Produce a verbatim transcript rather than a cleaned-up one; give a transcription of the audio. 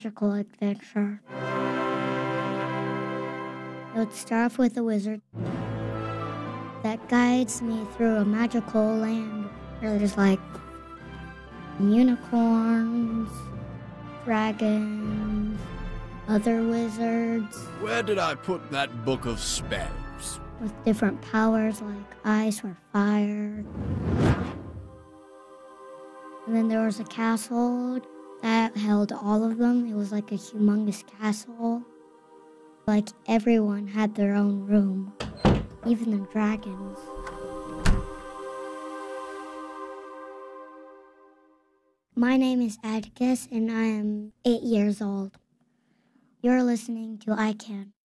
magical adventure. It would start off with a wizard that guides me through a magical land where there's like unicorns, dragons, other wizards. Where did I put that book of spells? With different powers like ice or fire. And then there was a castle that held all of them. It was like a humongous castle. Like everyone had their own room, even the dragons. My name is Atticus and I am eight years old. You're listening to I Can.